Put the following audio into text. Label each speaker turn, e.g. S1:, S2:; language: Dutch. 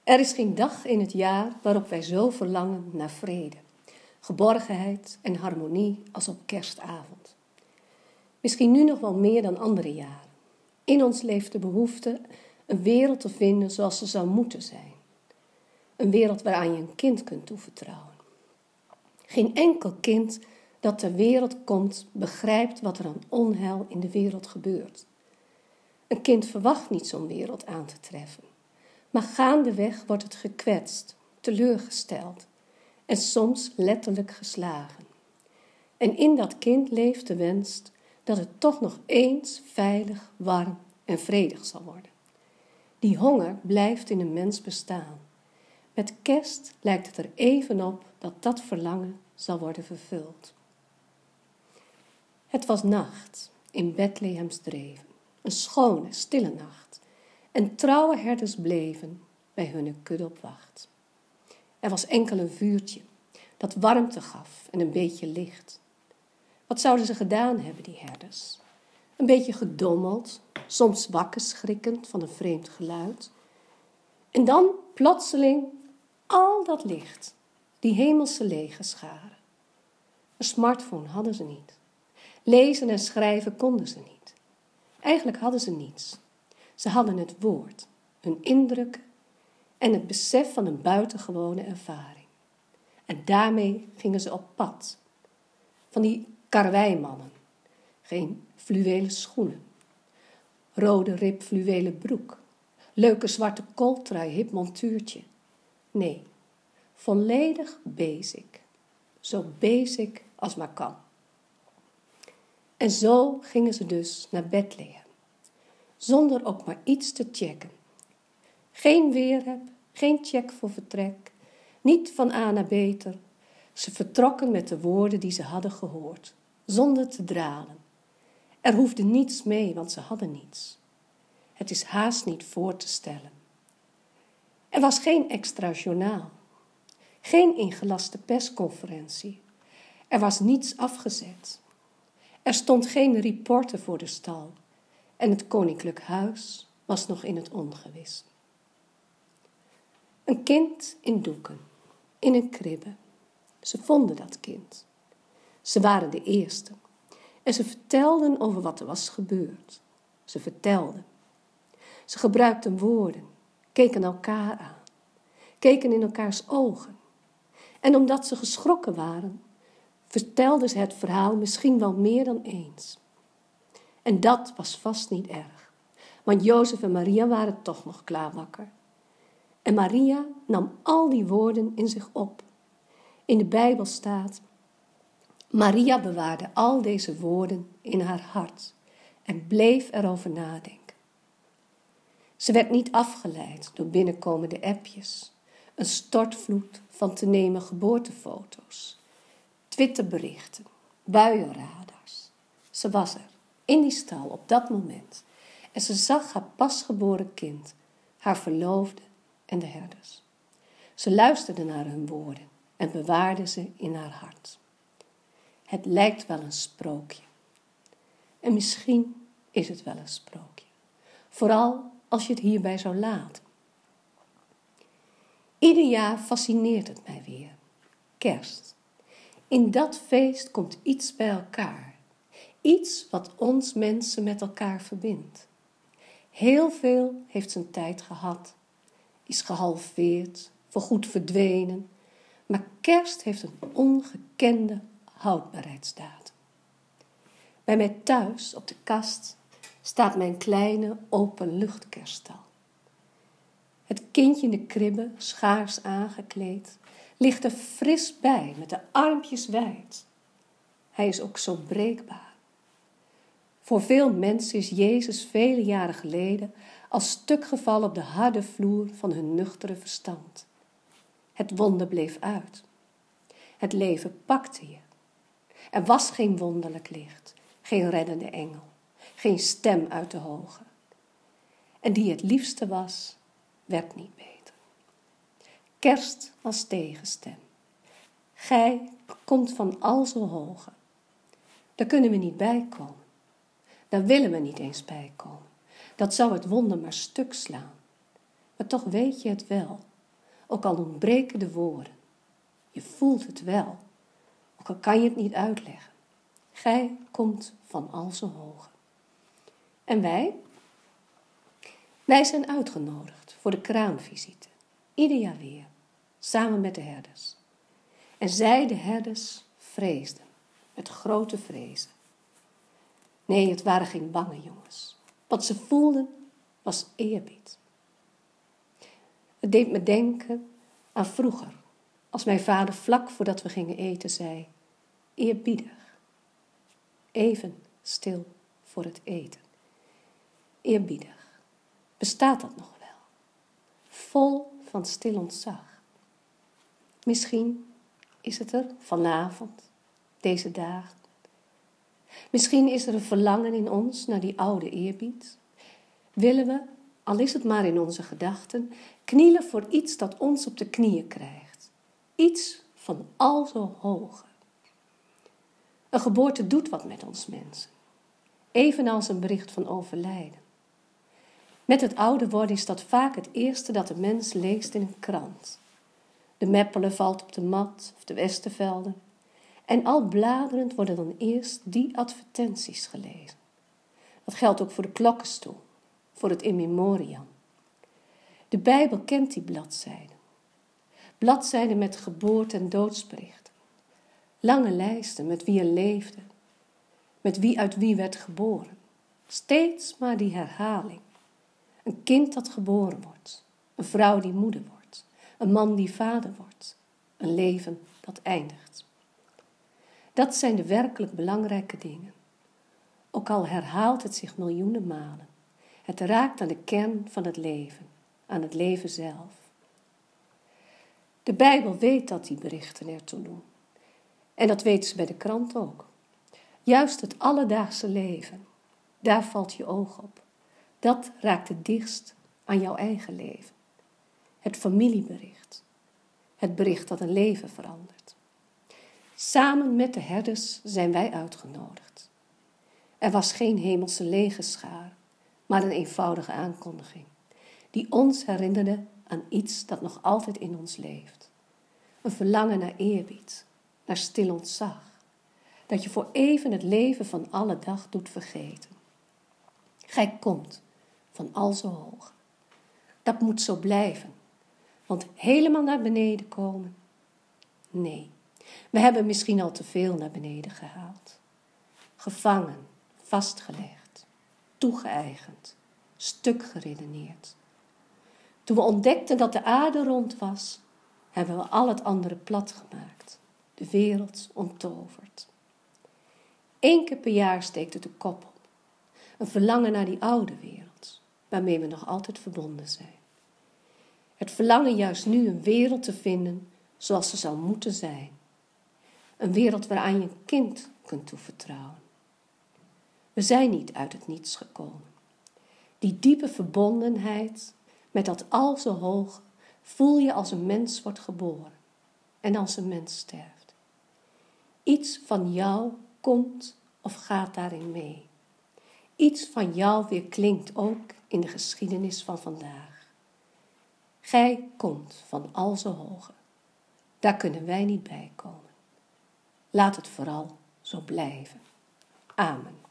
S1: Er is geen dag in het jaar waarop wij zo verlangen naar vrede, geborgenheid en harmonie als op kerstavond. Misschien nu nog wel meer dan andere jaren. In ons leeft de behoefte een wereld te vinden zoals ze zou moeten zijn. Een wereld waaraan je een kind kunt toevertrouwen. Geen enkel kind dat ter wereld komt begrijpt wat er aan onheil in de wereld gebeurt. Een kind verwacht niet zo'n wereld aan te treffen. Maar gaandeweg wordt het gekwetst, teleurgesteld en soms letterlijk geslagen. En in dat kind leeft de wens dat het toch nog eens veilig, warm en vredig zal worden. Die honger blijft in een mens bestaan. Met kerst lijkt het er even op dat dat verlangen zal worden vervuld. Het was nacht in Bethlehems dreven, een schone, stille nacht. En trouwe herders bleven bij hunne kudde op wacht. Er was enkel een vuurtje dat warmte gaf en een beetje licht. Wat zouden ze gedaan hebben, die herders? Een beetje gedommeld, soms wakker schrikkend van een vreemd geluid. En dan plotseling al dat licht, die hemelse legerscharen. Een smartphone hadden ze niet. Lezen en schrijven konden ze niet. Eigenlijk hadden ze niets. Ze hadden het woord, hun indrukken en het besef van een buitengewone ervaring. En daarmee gingen ze op pad. Van die karweimannen. Geen fluwelen schoenen. Rode rib fluwelen broek. Leuke zwarte kooltrui, hip montuurtje. Nee, volledig basic. Zo basic als maar kan. En zo gingen ze dus naar Bethlehem. Zonder ook maar iets te checken. Geen weerheb, geen check voor vertrek. Niet van A naar beter. Ze vertrokken met de woorden die ze hadden gehoord. Zonder te dralen. Er hoefde niets mee, want ze hadden niets. Het is haast niet voor te stellen. Er was geen extra journaal. Geen ingelaste persconferentie. Er was niets afgezet. Er stond geen reporter voor de stal. En het koninklijk huis was nog in het ongewis. Een kind in doeken, in een kribbe. Ze vonden dat kind. Ze waren de eerste. En ze vertelden over wat er was gebeurd. Ze vertelden. Ze gebruikten woorden, keken elkaar aan, keken in elkaars ogen. En omdat ze geschrokken waren, vertelden ze het verhaal misschien wel meer dan eens. En dat was vast niet erg, want Jozef en Maria waren toch nog klaarwakker. En Maria nam al die woorden in zich op. In de Bijbel staat: Maria bewaarde al deze woorden in haar hart en bleef erover nadenken. Ze werd niet afgeleid door binnenkomende appjes, een stortvloed van te nemen geboortefoto's, Twitterberichten, buienradars. Ze was er, in die stal op dat moment, en ze zag haar pasgeboren kind, haar verloofde en de herders. Ze luisterde naar hun woorden en bewaarde ze in haar hart. Het lijkt wel een sprookje. En misschien is het wel een sprookje. Vooral als je het hierbij zou laten. Ieder jaar fascineert het mij weer. Kerst. In dat feest komt iets bij elkaar. Iets wat ons mensen met elkaar verbindt. Heel veel heeft zijn tijd gehad. Is gehalveerd, voorgoed verdwenen. Maar kerst heeft een ongekende houdbaarheidsdatum. Bij mij thuis op de kast staat mijn kleine openluchtkerststal. Het kindje in de kribbe, schaars aangekleed, ligt er fris bij met de armpjes wijd. Hij is ook zo breekbaar. Voor veel mensen is Jezus vele jaren geleden als stuk gevallen op de harde vloer van hun nuchtere verstand. Het wonder bleef uit. Het leven pakte je. Er was geen wonderlijk licht, geen reddende engel, geen stem uit de hoge. En die het liefste was, werd niet beter. Kerst als tegenstem. Gij komt van al zo hoge. Daar kunnen we niet bij komen. Daar willen we niet eens bij komen. Dat zou het wonder maar stuk slaan. Maar toch weet je het wel. ook al ontbreken de woorden. Je voelt het wel, ook al kan je het niet uitleggen. Gij komt van al zo hoog. En wij? Wij zijn uitgenodigd voor de kraamvisite. Ieder jaar weer, samen met de herders. En zij, de herders, vreesden, met grote vrezen. Nee, het waren geen bange jongens. Wat ze voelden was eerbied. Het deed me denken aan vroeger, als mijn vader vlak voordat we gingen eten zei, eerbiedig. Even stil voor het eten. Eerbiedig. Bestaat dat nog wel? Vol van stil ontzag. Misschien is het er vanavond, deze dagen. Misschien is er een verlangen in ons naar die oude eerbied. Willen we, al is het maar in onze gedachten, knielen voor iets dat ons op de knieën krijgt. Iets van al zo hoge. Een geboorte doet wat met ons mensen. Evenals een bericht van overlijden. Met het ouder worden is dat vaak het eerste dat de mens leest in een krant. De Meppelen valt op de mat of de Westervelden. En al bladerend worden dan eerst die advertenties gelezen. Dat geldt ook voor de klokkenstoel, voor het in memoriam. De Bijbel kent die bladzijden. Bladzijden met geboorte- en doodsberichten. Lange lijsten met wie er leefde, met wie uit wie werd geboren. Steeds maar die herhaling. Een kind dat geboren wordt, een vrouw die moeder wordt, een man die vader wordt, een leven dat eindigt. Dat zijn de werkelijk belangrijke dingen. Ook al herhaalt het zich miljoenen malen. Het raakt aan de kern van het leven, aan het leven zelf. De Bijbel weet dat die berichten ertoe doen. En dat weten ze bij de krant ook. Juist het alledaagse leven, daar valt je oog op. Dat raakt het dichtst aan jouw eigen leven. Het familiebericht. Het bericht dat een leven verandert. Samen met de herders zijn wij uitgenodigd. Er was geen hemelse legerschaar, maar een eenvoudige aankondiging, die ons herinnerde aan iets dat nog altijd in ons leeft. Een verlangen naar eerbied, naar stil ontzag, dat je voor even het leven van alle dag doet vergeten. Gij komt van al zo hoog. Dat moet zo blijven, want helemaal naar beneden komen? Nee, we hebben misschien al te veel naar beneden gehaald. Gevangen, vastgelegd, toegeëigend, stuk geredeneerd. Toen we ontdekten dat de aarde rond was, hebben we al het andere plat gemaakt, de wereld onttoverd. 1 keer per jaar steekt het de kop op. Een verlangen naar die oude wereld, waarmee we nog altijd verbonden zijn. Het verlangen juist nu een wereld te vinden zoals ze zou moeten zijn. Een wereld waaraan je een kind kunt toevertrouwen. We zijn niet uit het niets gekomen. Die diepe verbondenheid met dat al zo hoog voel je als een mens wordt geboren en als een mens sterft. Iets van jou komt of gaat daarin mee. Iets van jou weer klinkt ook in de geschiedenis van vandaag. Gij komt van al zo hoge. Daar kunnen wij niet bij komen. Laat het vooral zo blijven. Amen.